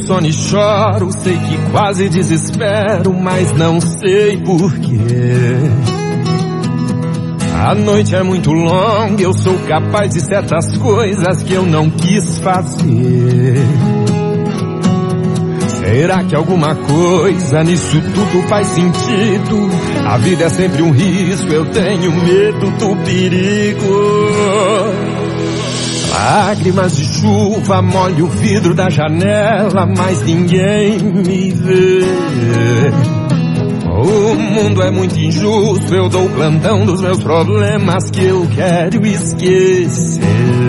sono e choro, sei que quase desespero, mas não sei porquê. A noite é muito longa, eu sou capaz de certas coisas que eu não quis fazer. Será que alguma coisa nisso tudo faz sentido? A vida é sempre um risco, eu tenho medo do perigo. Lágrimas de chuva molham o vidro da janela, mas ninguém me vê. O mundo é muito injusto, eu dou plantão dos meus problemas que eu quero esquecer.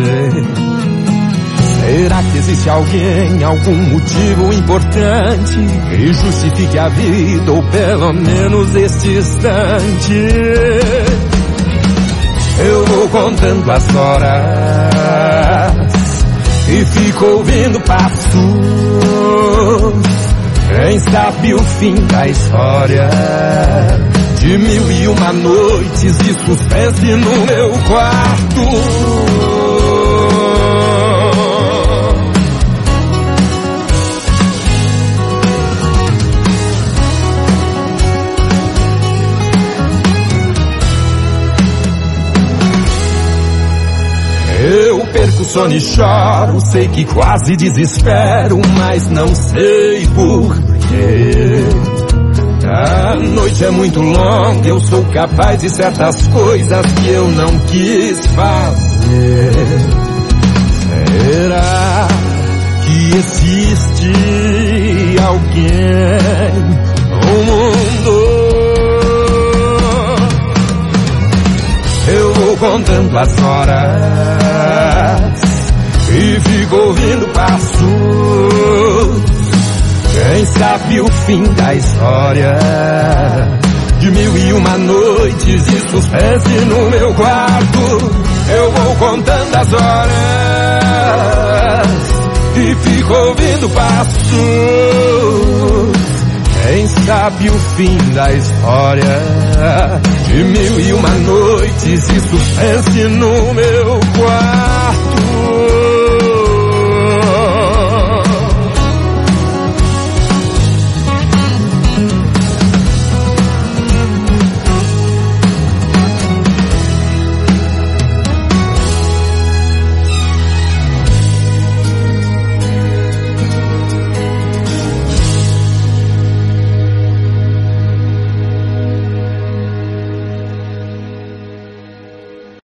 Será que existe alguém, algum motivo importante que justifique a vida, ou pelo menos este instante? Eu vou contando as horas e fico ouvindo passos. Quem sabe o fim da história de 1001 noites de suspense no meu quarto. Eu perco o sono e choro, sei que quase desespero, mas não sei porquê. A noite é muito longa, eu sou capaz de certas coisas que eu não quis fazer. Será que existe alguém no mundo? Eu vou contando as horas e fico ouvindo passos. Quem sabe o fim da história de 1001 noites de suspense no meu quarto. Eu vou contando as horas e fico ouvindo passos. Quem sabe o fim da história de 1001 noites de suspense no meu quarto.